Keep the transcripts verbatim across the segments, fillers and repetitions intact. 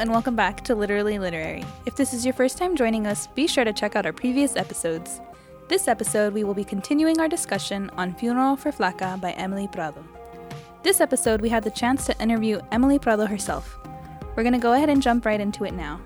and welcome back to Literally Literary. If this is your first time joining us, be sure to check out our previous episodes. This episode, we will be continuing our discussion on Funeral for Flaca by Emily Prado. This episode, we had the chance to interview Emily Prado herself. We're going to go ahead and jump right into it now.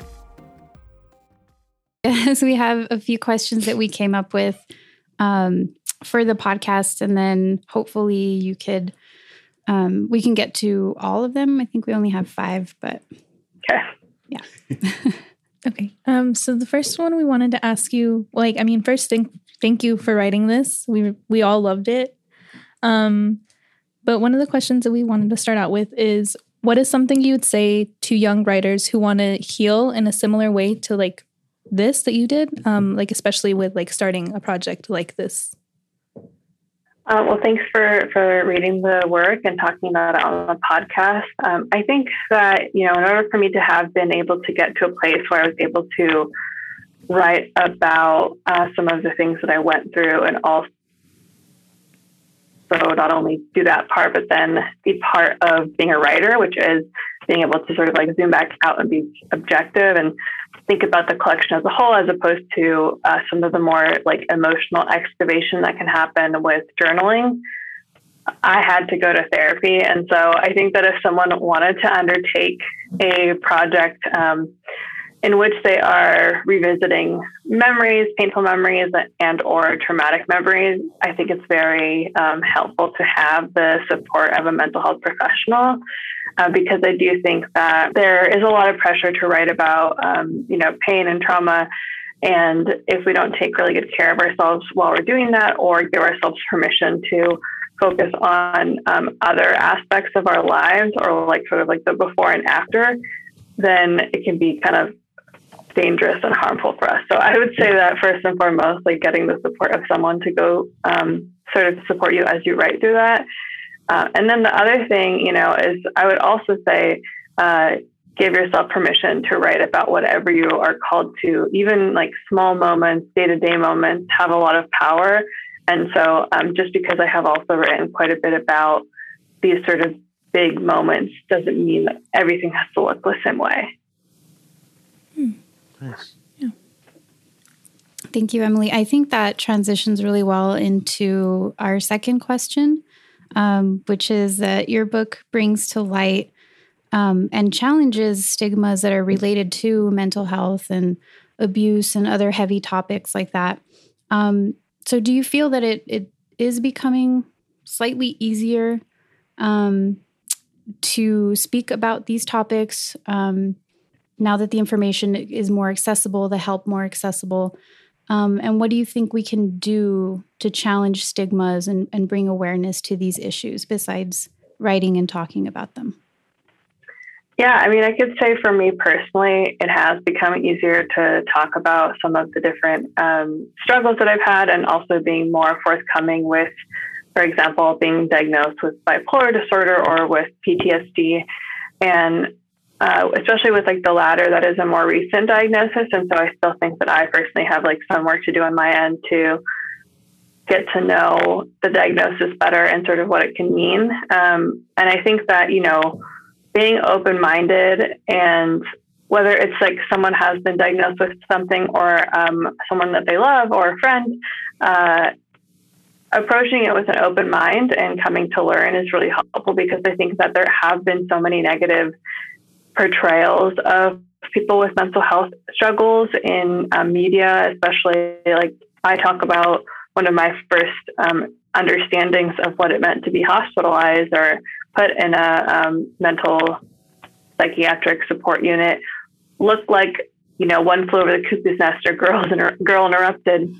Yes, we have a few questions that we came up with um, for the podcast, and then hopefully you could, um, we can get to all of them. I think we only have five, but okay. Yeah. Okay. Um, so the first one we wanted to ask you, like, I mean, first, thank, thank you for writing this. We we all loved it. Um, but one of the questions that we wanted to start out with is, what is something you would say to young writers who want to heal in a similar way to, like, this that you did? Um, like, especially with, like, starting a project like this. Uh, well, thanks for, for reading the work and talking about it on the podcast. Um, I think that, you know, in order for me to have been able to get to a place where I was able to write about uh, some of the things that I went through, and also not only do that part, but then be part of being a writer, which is being able to sort of like zoom back out and be objective and think about the collection as a whole, as opposed to uh, some of the more like emotional excavation that can happen with journaling. I had to go to therapy. And so I think that if someone wanted to undertake a project um, in which they are revisiting memories, painful memories, and or traumatic memories, I think it's very um, helpful to have the support of a mental health professional. Uh, because I do think that there is a lot of pressure to write about, um, you know, pain and trauma. And if we don't take really good care of ourselves while we're doing that, or give ourselves permission to focus on um, other aspects of our lives, or like sort of like the before and after, then it can be kind of dangerous and harmful for us. So I would say that first and foremost, like getting the support of someone to go um, sort of support you as you write through that. Uh, and then the other thing, you know, is I would also say, uh, give yourself permission to write about whatever you are called to. Even like small moments, day-to-day moments have a lot of power. And so um, just because I have also written quite a bit about these sort of big moments doesn't mean that everything has to look the same way. Hmm. Nice. Yeah. Thank you, Emily. I think that transitions really well into our second question. Um, which is that your book brings to light um, and challenges stigmas that are related to mental health and abuse and other heavy topics like that. Um, so do you feel that it, it is becoming slightly easier um, to speak about these topics um, now that the information is more accessible, the help more accessible? Um, and what do you think we can do to challenge stigmas and, and bring awareness to these issues besides writing and talking about them? Yeah, I mean, I could say for me personally, it has become easier to talk about some of the different um, struggles that I've had, and also being more forthcoming with, for example, being diagnosed with bipolar disorder or with P T S D. And Uh, especially with like the latter, that is a more recent diagnosis. And so I still think that I personally have like some work to do on my end to get to know the diagnosis better and sort of what it can mean. Um, and I think that, you know, being open-minded, and whether it's like someone has been diagnosed with something, or um, someone that they love, or a friend, uh, approaching it with an open mind and coming to learn is really helpful, because I think that there have been so many negative portrayals of people with mental health struggles in um, media, especially like I talk about one of my first um, understandings of what it meant to be hospitalized or put in a um, mental psychiatric support unit looked like, you know, One Flew Over the Cuckoo's Nest or Girls Inter- Girl Interrupted.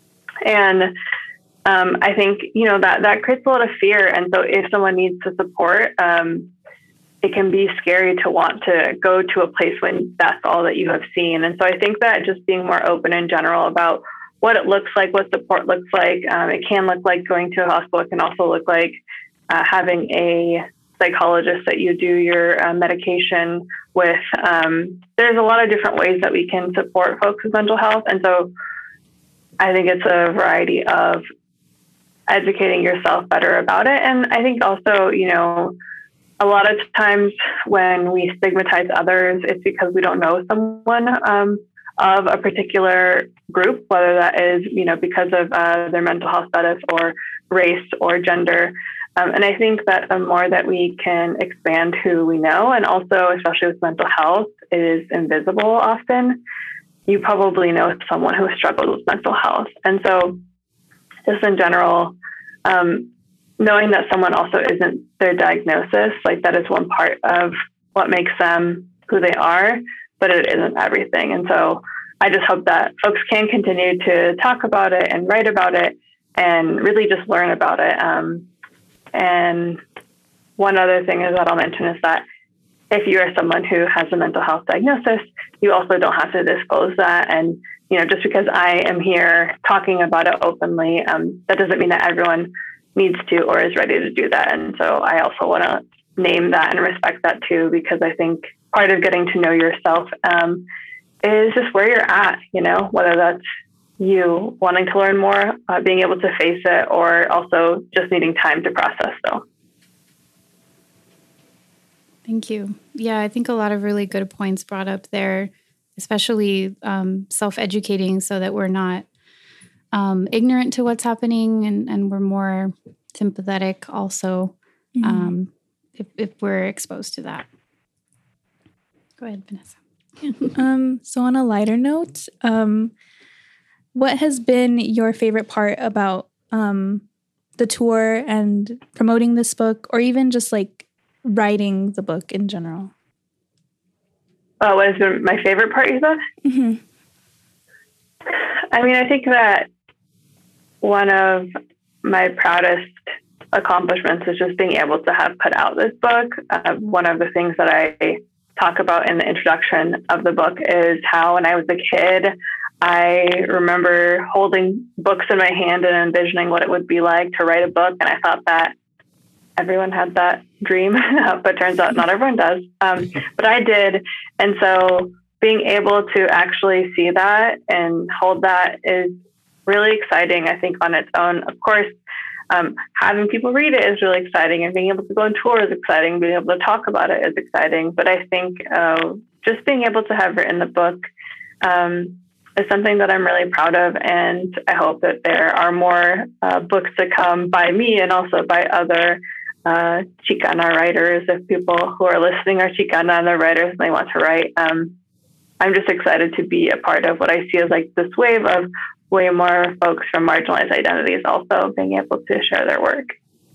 And um, I think, you know, that, that creates a lot of fear. And so if someone needs the support, um, it can be scary to want to go to a place when that's all that you have seen. And so I think that just being more open in general about what it looks like, what support looks like, um, it can look like going to a hospital. It can also look like uh, having a psychologist that you do your uh, medication with. Um, there's a lot of different ways that we can support folks with mental health. And so I think it's a variety of educating yourself better about it. And I think also, you know, a lot of times when we stigmatize others, it's because we don't know someone um, of a particular group, whether that is, you know, because of uh, their mental health status or race or gender. Um, and I think that the more that we can expand who we know, and also especially with mental health, it is invisible often. You probably know someone who struggles with mental health. And so just in general, um, knowing that someone also isn't their diagnosis, like that is one part of what makes them who they are, but it isn't everything. And so I just hope that folks can continue to talk about it and write about it and really just learn about it. Um, and one other thing is that I'll mention is that if you are someone who has a mental health diagnosis, you also don't have to disclose that. And, you know, just because I am here talking about it openly, um, that doesn't mean that everyone needs to or is ready to do that. And so I also want to name that and respect that too, because I think part of getting to know yourself um, is just where you're at, you know, whether that's you wanting to learn more, uh, being able to face it, or also just needing time to process though. Thank you. Yeah, I think a lot of really good points brought up there, especially um, self-educating so that we're not um, ignorant to what's happening and, and we're more sympathetic also mm-hmm. um, if, if we're exposed to that. Go ahead, Vanessa. um, so on a lighter note, um, what has been your favorite part about um, the tour and promoting this book, or even just like writing the book in general? Oh, what has been my favorite part, you said? Mm-hmm. I mean, I think that one of my proudest accomplishments is just being able to have put out this book. Uh, one of the things that I talk about in the introduction of the book is how when I was a kid, I remember holding books in my hand and envisioning what it would be like to write a book. And I thought that everyone had that dream, but turns out not everyone does. Um, but I did. And so being able to actually see that and hold that is really exciting, I think, on its own. Of course, um, having people read it is really exciting, and being able to go on tour is exciting. Being able to talk about it is exciting. But I think uh, just being able to have written the book um, is something that I'm really proud of. And I hope that there are more uh, books to come by me and also by other uh, Chicana writers. If people who are listening are Chicana and they're writers and they want to write, um, I'm just excited to be a part of what I see as like this wave of way more folks from marginalized identities also being able to share their work.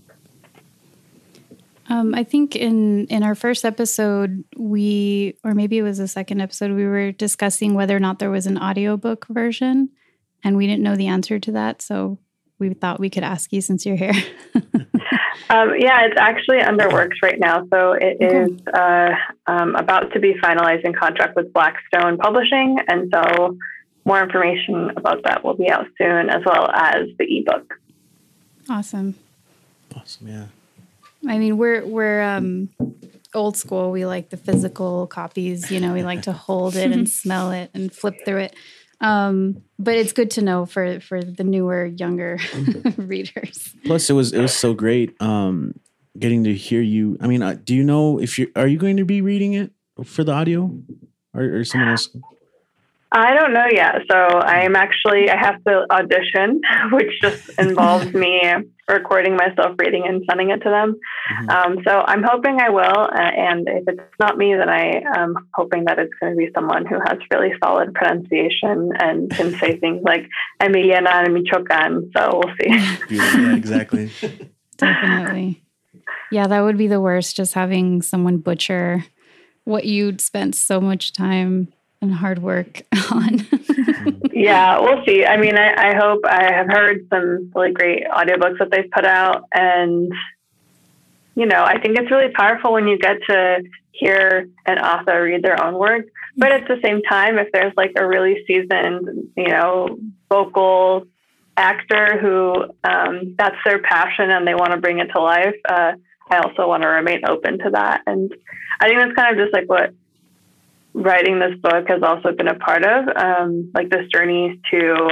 Um, I think in, in our first episode, we, or maybe it was the second episode, we were discussing whether or not there was an audiobook version, and we didn't know the answer to that. So we thought we could ask you since you're here. um, yeah, it's actually under works right now. So it okay. is uh, um, about to be finalized in contract with Blackstone Publishing. And so more information about that will be out soon, as well as the ebook. Awesome. Awesome, yeah. I mean, we're we're um, old school. We like the physical copies. You know, we like to hold it and smell it and flip through it. Um, but it's good to know for, for the newer, younger readers. Plus, it was it was so great um, getting to hear you. I mean, uh, do you know if you are you going to be reading it for the audio, or, or someone else? I don't know yet. So I'm actually, I have to audition, which just involves me recording myself reading and sending it to them. Mm-hmm. Um, so I'm hoping I will. Uh, and if it's not me, then I am hoping that it's going to be someone who has really solid pronunciation and can say things like Emiliana and Michoacan. So we'll see. Yeah, exactly. Definitely. Yeah, that would be the worst, just having someone butcher what you'd spent so much time and hard work on. Yeah, we'll see. I mean, I, I hope. I have heard some really great audiobooks that they've put out. And, you know, I think it's really powerful when you get to hear an author read their own work. But at the same time, if there's like a really seasoned, you know, vocal actor who um, that's their passion and they want to bring it to life, uh, I also want to remain open to that. And I think that's kind of just like what writing this book has also been a part of, um, like this journey to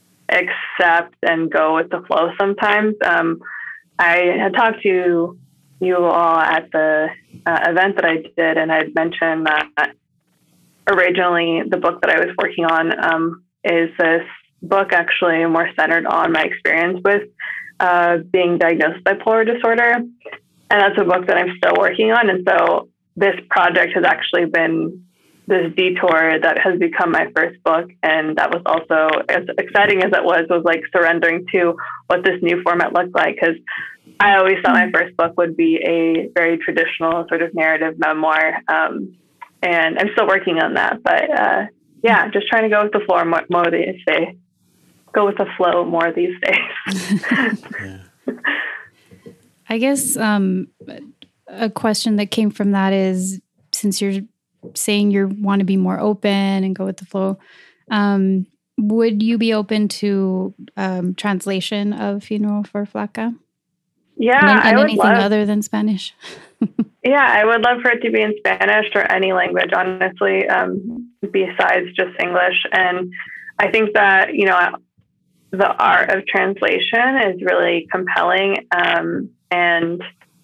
accept and go with the flow sometimes. Um, I had talked to you all at the uh, event that I did, and I'd mentioned that originally the book that I was working on um, is this book actually more centered on my experience with uh, being diagnosed with bipolar disorder. And that's a book that I'm still working on. And so this project has actually been this detour that has become my first book. And that was also, as exciting as it was, was like surrendering to what this new format looked like. Because I always thought my first book would be a very traditional sort of narrative memoir. Um, and I'm still working on that. But uh, yeah, just trying to go with the flow more, more these days. Go with the flow more these days. Yeah. I guess um, a question that came from that is, since you're saying you want to be more open and go with the flow, um, would you be open to um, translation of Funeral for Flaca? Yeah, and, and I would anything love, other than Spanish? Yeah, I would love for it to be in Spanish or any language, honestly, um, besides just English. And I think that, you know, the art of translation is really compelling. Um, and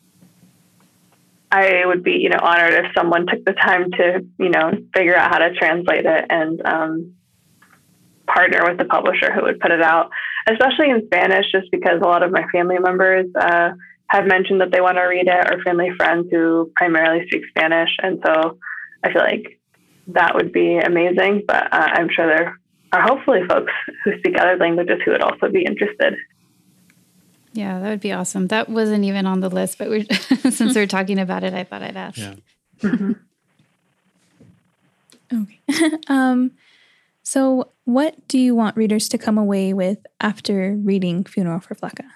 I would be, you know, honored if someone took the time to, you know, figure out how to translate it and um, partner with the publisher who would put it out, especially in Spanish, just because a lot of my family members uh, have mentioned that they want to read it, or family friends who primarily speak Spanish. And so I feel like that would be amazing, but uh, I'm sure there are hopefully folks who speak other languages who would also be interested. Yeah, that would be awesome. That wasn't even on the list, but we're, since we're talking about it, I thought I'd ask. Yeah. Mm-hmm. Okay. um, so what do you want readers to come away with after reading Funeral for Flaca?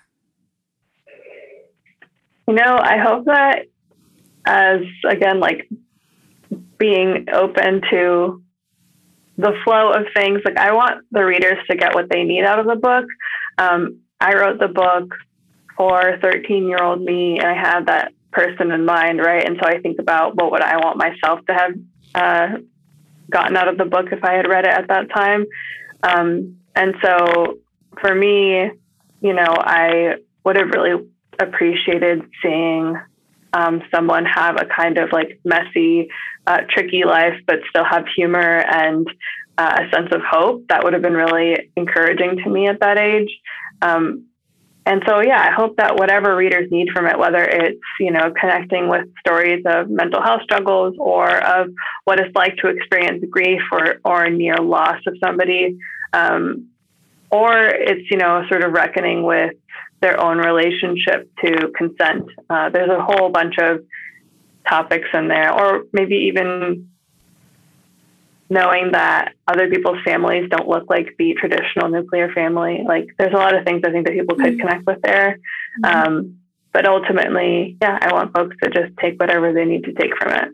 You know, I hope that as, again, like being open to the flow of things, like I want the readers to get what they need out of the book. Um, I wrote the book for thirteen-year-old me, and I had that person in mind, right? And so I think about what would I want myself to have uh, gotten out of the book if I had read it at that time. Um, and so for me, you know, I would have really appreciated seeing um, someone have a kind of like messy, uh, tricky life, but still have humor and uh, a sense of hope. That would have been really encouraging to me at that age. Um, and so, yeah, I hope that whatever readers need from it, whether it's, you know, connecting with stories of mental health struggles or of what it's like to experience grief or, or near loss of somebody, um, or it's, you know, sort of reckoning with their own relationship to consent. Uh, there's a whole bunch of topics in there, or maybe even knowing that other people's families don't look like the traditional nuclear family. Like there's a lot of things I think that people could mm-hmm. connect with there. Mm-hmm. Um, but ultimately, yeah, I want folks to just take whatever they need to take from it.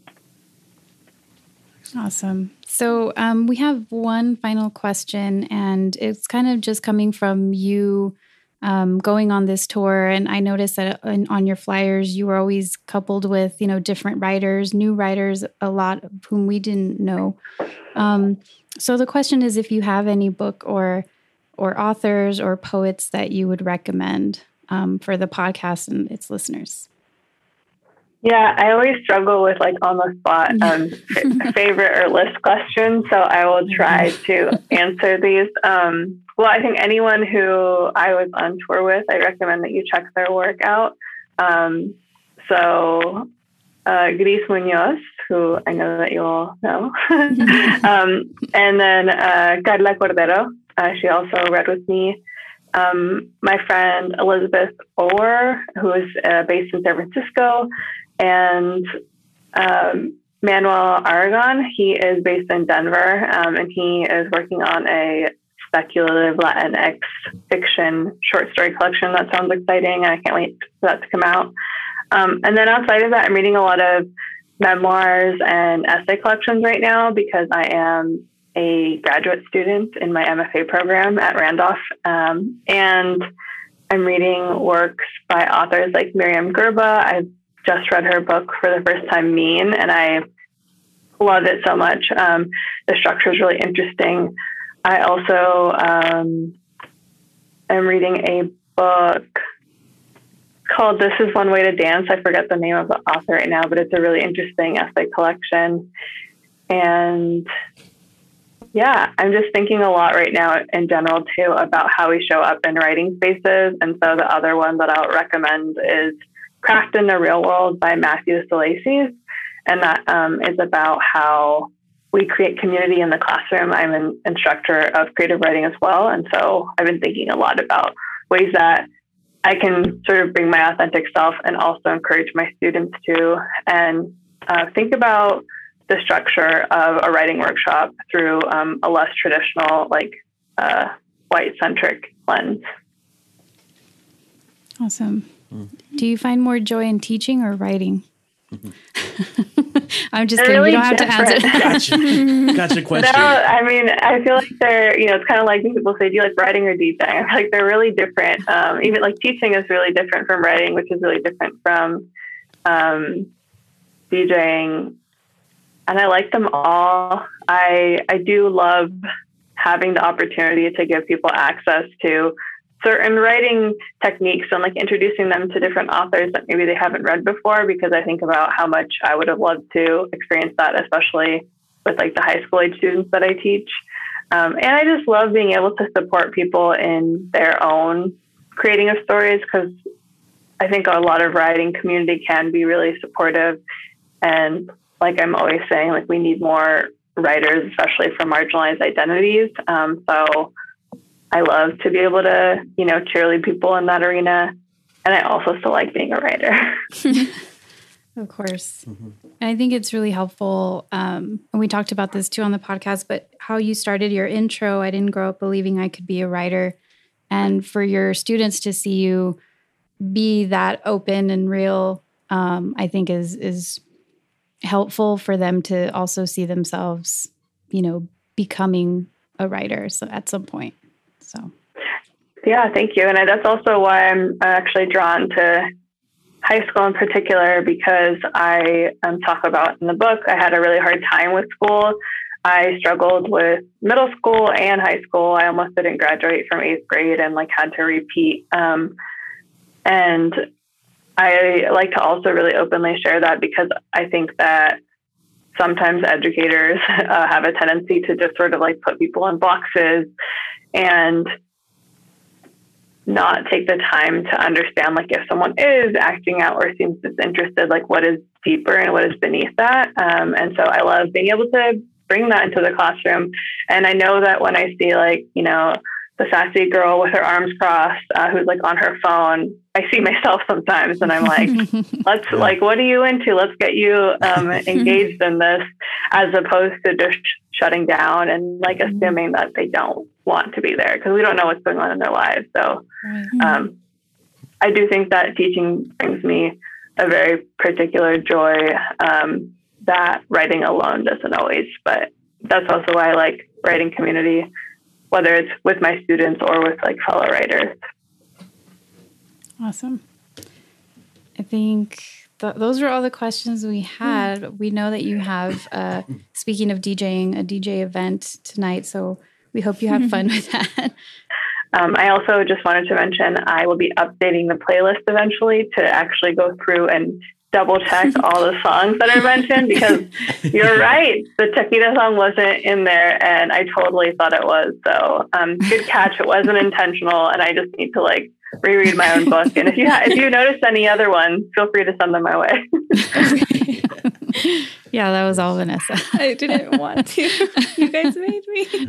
Awesome. So um, we have one final question, and it's kind of just coming from you um, going on this tour. And I noticed that on, on your flyers, you were always coupled with, you know, different writers, new writers, a lot of whom we didn't know. Um, so the question is if you have any book or or authors or poets that you would recommend um, for the podcast and its listeners. Yeah, I always struggle with like on the spot um, favorite or list questions. So I will try to answer these. Um, well, I think anyone who I was on tour with, I recommend that you check their work out. Um, so uh, Gris Munoz, who I know that you all know. um, and then uh, Carla Cordero, uh, she also read with me. Um, my friend Elizabeth Orr, who is uh, based in San Francisco, and um, Manuel Aragon, he is based in Denver, um, and he is working on a speculative Latinx fiction short story collection that sounds exciting, and I can't wait for that to come out. Um, and then outside of that, I'm reading a lot of memoirs and essay collections right now because I am a graduate student in my M F A program at Randolph, um, and I'm reading works by authors like Miriam Gerba. I've just read her book for the first time, Mean, and I love it so much. Um, the structure is really interesting. I also um, am reading a book called This Is One Way to Dance. I forget the name of the author right now, but it's a really interesting essay collection. And yeah, I'm just thinking a lot right now in general too about how we show up in writing spaces. And so the other one that I'll recommend is Craft in the Real World by Matthew Salaces. And that um, is about how we create community in the classroom. I'm an instructor of creative writing as well. And so I've been thinking a lot about ways that I can sort of bring my authentic self and also encourage my students to, and uh, think about the structure of a writing workshop through um, a less traditional, like uh, white-centric lens. Awesome. Mm. Do you find more joy in teaching or writing? Mm-hmm. I'm just they're kidding. Really you don't different. Have to answer. Gotcha. Gotcha question. No, I mean, I feel like they're, you know, it's kind of like when people say, do you like writing or DJing? I feel like they're really different. Um, even like teaching is really different from writing, which is really different from um, DJing. And I like them all. I I do love having the opportunity to give people access to certain writing techniques and like introducing them to different authors that maybe they haven't read before, because I think about how much I would have loved to experience that, especially with like the high school age students that I teach. Um, and I just love being able to support people in their own creating of stories, because I think a lot of writing community can be really supportive. And like I'm always saying, like we need more writers, especially from marginalized identities. Um, so I love to be able to, you know, cheerlead people in that arena. And I also still like being a writer. Of course. Mm-hmm. And I think it's really helpful. Um, and we talked about this too on the podcast, but how you started your intro, I didn't grow up believing I could be a writer. And for your students to see you be that open and real, um, I think is, is helpful for them to also see themselves, you know, becoming a writer. So at some point. So, yeah, thank you. And that's also why I'm actually drawn to high school in particular, because I um, talk about in the book, I had a really hard time with school. I struggled with middle school and high school. I almost didn't graduate from eighth grade and like had to repeat. Um, and I like to also really openly share that, because I think that sometimes educators uh, have a tendency to just sort of like put people in boxes and not take the time to understand, like if someone is acting out or seems disinterested, like what is deeper and what is beneath that. Um, and so I love being able to bring that into the classroom. And I know that when I see like, you know, the sassy girl with her arms crossed, uh, who's like on her phone, I see myself sometimes and I'm like, let's yeah. like, what are you into? Let's get you um, engaged in this, as opposed to just shutting down and like assuming that they don't want to be there, because we don't know what's going on in their lives. So um, I do think that teaching brings me a very particular joy um, that writing alone doesn't always, but that's also why I like writing community, whether it's with my students or with like fellow writers. Awesome. I think th- those were all the questions we had. Mm. We know that you have, uh, speaking of DJing, a D J event tonight. So we hope you have fun with that. Um, I also just wanted to mention I will be updating the playlist eventually to actually go through and double check all the songs that are mentioned, because you're right, the Taquita song wasn't in there and I totally thought it was. So um, good catch. It wasn't intentional, and I just need to like reread my own book. And if you ha- if you notice any other ones, feel free to send them my way. Yeah, that was all Vanessa. I didn't want to. You guys made me.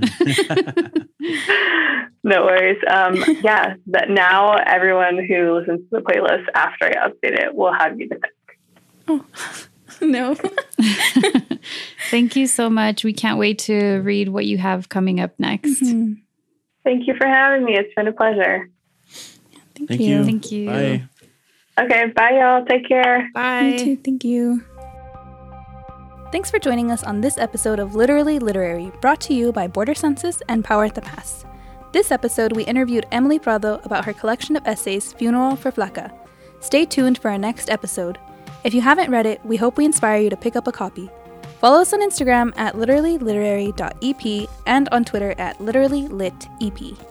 No worries. Um, yeah, that now everyone who listens to the playlist after I update it will have you to pick. Oh, no. Thank you so much. We can't wait to read what you have coming up next. Mm-hmm. Thank you for having me. It's been a pleasure. Thank, Thank you. you. Thank you. Bye. Okay, bye y'all. Take care. Bye. You too. Thank you. Thanks for joining us on this episode of Literally Literary, brought to you by Border Census and Power at the Pass. This episode, we interviewed Emily Prado about her collection of essays, Funeral for Flaca. Stay tuned for our next episode. If you haven't read it, we hope we inspire you to pick up a copy. Follow us on Instagram at literally literary dot e p and on Twitter at literally lit e p.